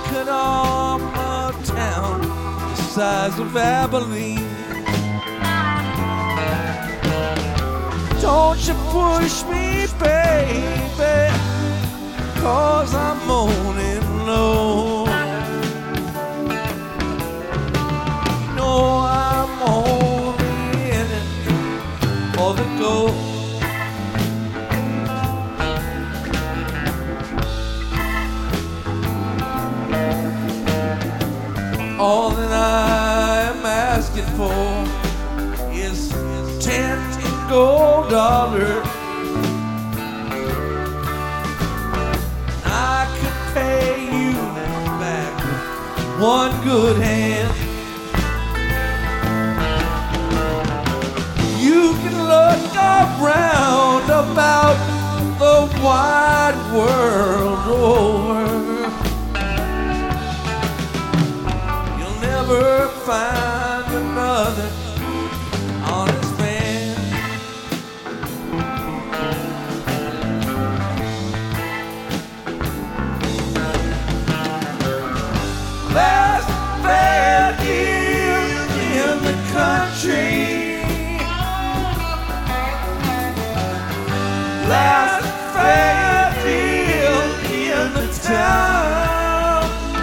cut off a town the size of Abilene. Don't you push me, baby, 'cause I'm moaning low. No, I'm only in it for the gold. All that I am asking for is 10 gold dollars. I could pay you back with one good hand. You can look around about the wide world over. You'll never find another honest man. Last fair deal in the country. Last fair deal in the town.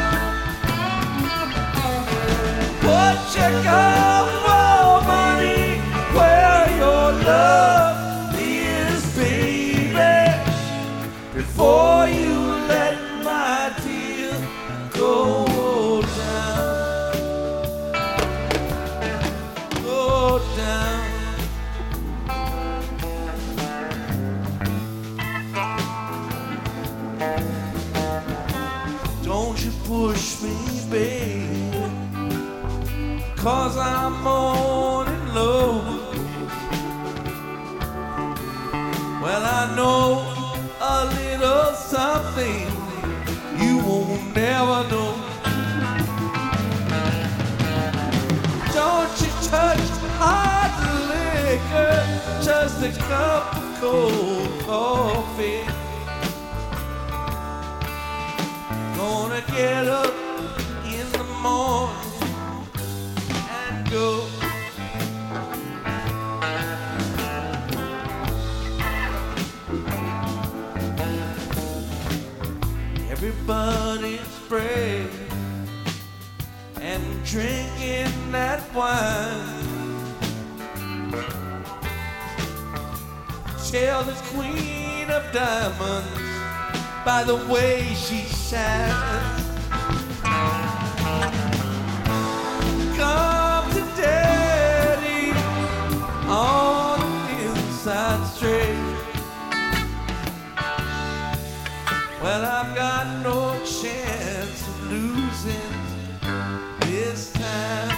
What you got for money where your love is, baby, before you let my tears go down. Go down. Don't you push me, baby, 'cause I'm moaning low. Well, I know a little something you won't never know. Don't you touch hot liquor, just a cup of cold coffee. Gonna get up in the morning and go. Everybody's praying and drinking that wine. Tell the Queen of Diamonds by the way she shines. Come to Daddy on the inside straight. Well, I've got no chance of losing this time.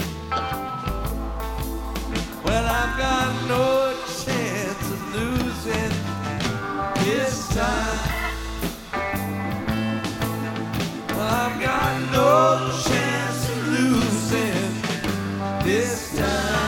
Well, I've got no chance of losing this time. Well, I've got no chance of losing this time.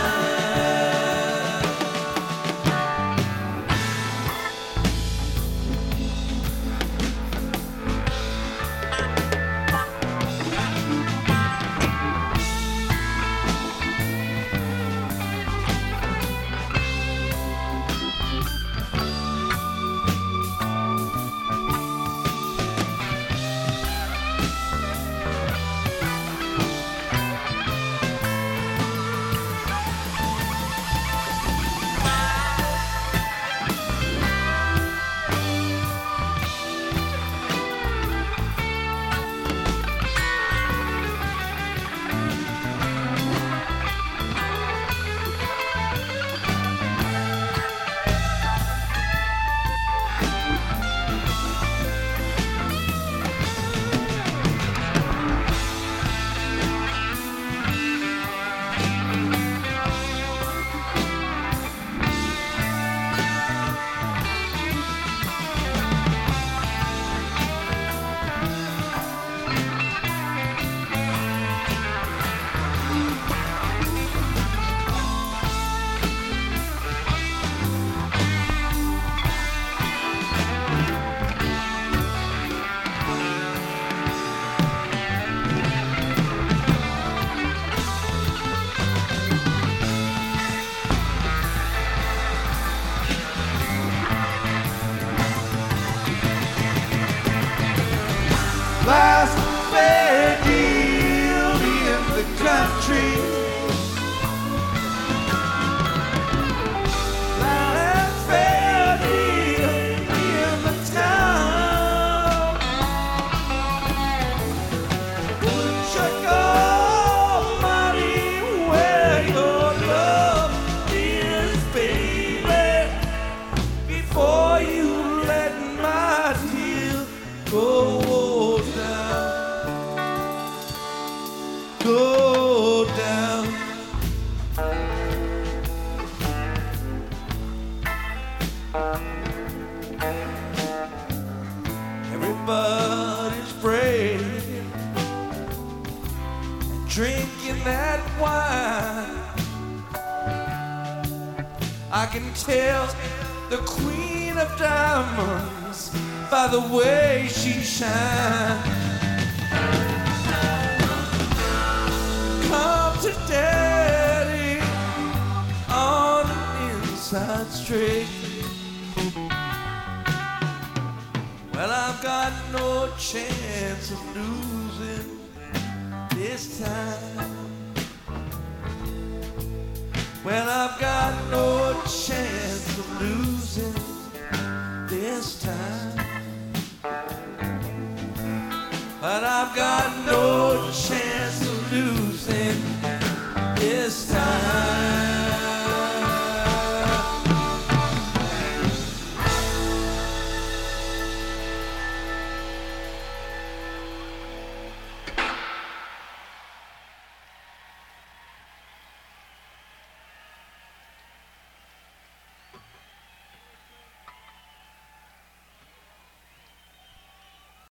drinking that wine. I can tell the queen of diamonds by the way she shines. Come to daddy on an inside straight. Well, I've got no chance of losing this time. Well, I've got no chance of losing this time. But I've got no chance